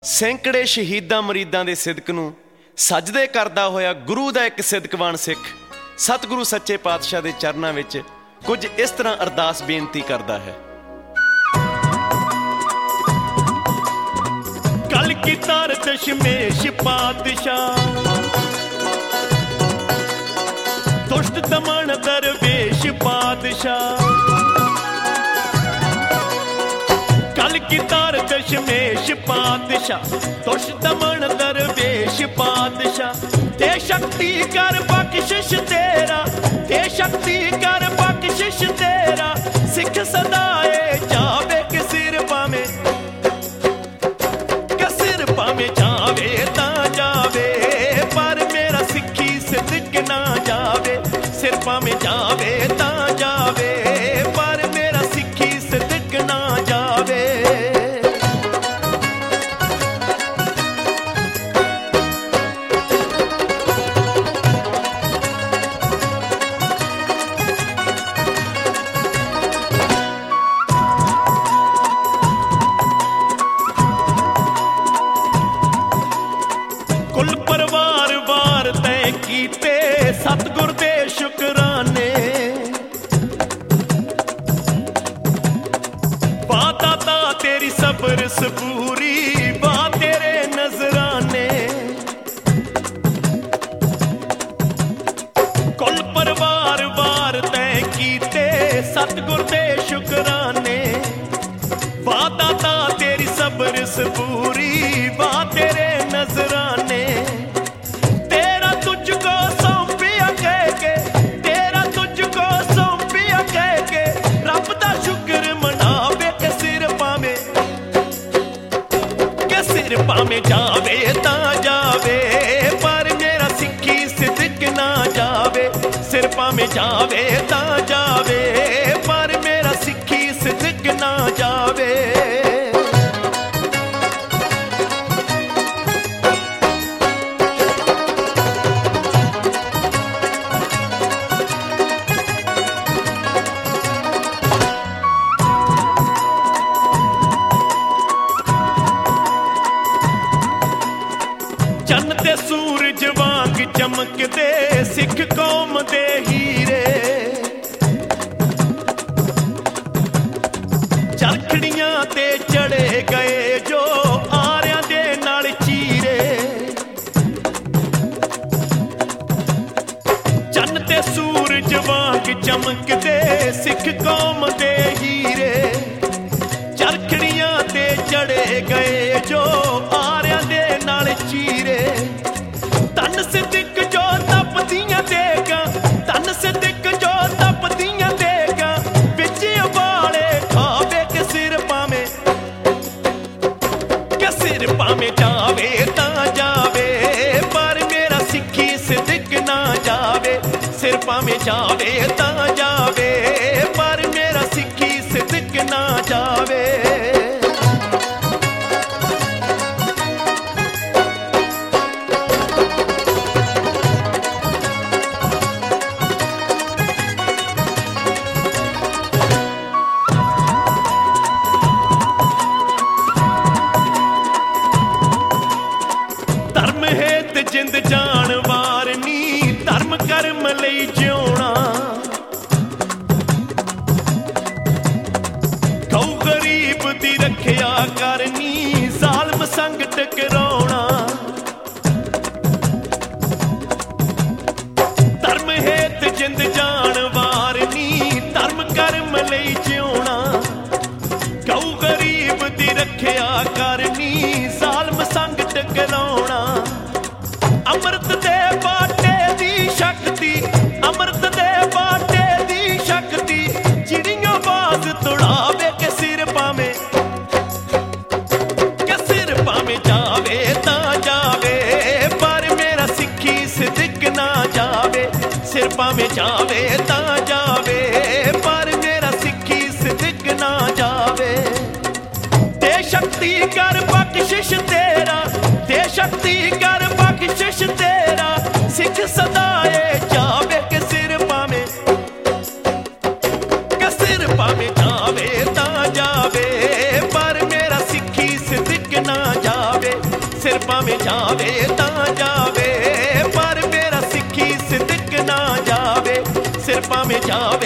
सैकड़े शहीदां मरीदां दे सिदक नूं सजदे करदा होया गुरु दा एक सिदकवान सिख सतगुरु सच्चे पातशाह दे चरनां विच कुछ इस तरह अरदास बेनती करदा है। कल की तार दशमेश पातशाह दुष्ट दमन दरवेश पातशाह, कल की तार दशमेश पातशाह दुष्ट दमन दरवेश पातशाह, दे शक्ति कर बख्शिश तेरा, दे शक्ति कर बख्शिश तेरा, सिख सदाए जावे के सिर पावे, के सिर पावे जावे ता जावे, पर मेरा सिखी सिदक ना जावे, सिर पावे जावे ता जावे, पर मेरा सिखी सिदक ना जावे। कुल परिवार वार तय कीते सतगुर दे शुकराने, बाता तेरी सबर सबूरी बा तेरे नजराने, कुल परिवार वार तय कीते सतगुर दे शुकराने, बाता तेरी सबर सबूरी बा तेरे नजराने, तेरा तुझको सौंपिया कह के, तेरा तुझको सौंपिया कह के, रब दा शुक्र मनावे के सिर पावे, के सिर पावे जावे ता जावे, पर मेरा सिखी सिदक ना जावे, सिर पावे जावे ता जावे, पर मेरा सिखी सिदक ना जावे। चन्न ते सूरज वांग चमकदे सिख कौम दे हीरे, चरखड़ियां ते चढ़े गए जो आरियां दे नाल चीरे, चन्न ते सूरज वांग चमकदे सिख कौम दे हीरे, चरखड़ियां ते चढ़े गए जो आरियां दे नाल चीरे, तन सिदक जो तपदियां देगा, तन सिदक जो तपदियां देगा, बिच वाले खावे के सिर पावे, के सिर पावे जावे ता जावे, पर मेरा सिखी सिदक ना जावे, सिर पावे जावे ता जावे, पर मेरा सिखी सिदक ना जावे। धर्म हेत जिंद जान वारनी, धर्म कर्म लई जिउणा, गौ गरीब दी रखिया करनी, जालम संग टकराउणा, धर्म हेत जिंद जान वारनी, धर्म कर्म लई जिउणा, गौ गरीब दी रखिया करनी, जालम संग टकराउणा, अमृत दे बाटे दी शक्ति, अमृत दे बाटे दी शक्ति, चिड़ियों बाज तुड़ावे के सिर पावे, के सिर पावे जावे ता जावे, पर मेरा सिखी सिदक ना जावे, सिर पावे जावे ता जावे, पर मेरा सिखी सिदक ना जावे। दे शक्ति कर बख्शिश तेरा, दे शक्ति कर बख्शिश तेरा, सिख सदाए जावे के सिर पावे, के सिर पावे जावे ता जावे, पर मेरा सिखी सिदक ना जावे, ਸਿਰ ਭਾਵੇਂ ਜਾਵੇ ਤਾਂ ਜਾਵੇ, ਪਰ ਮੇਰਾ ਸਿੱਖੀ ਸਿਦਕ ਨਾ ਜਾਵੇ। ਸਿਰ ਭਾਵੇਂ ਜਾਵੇ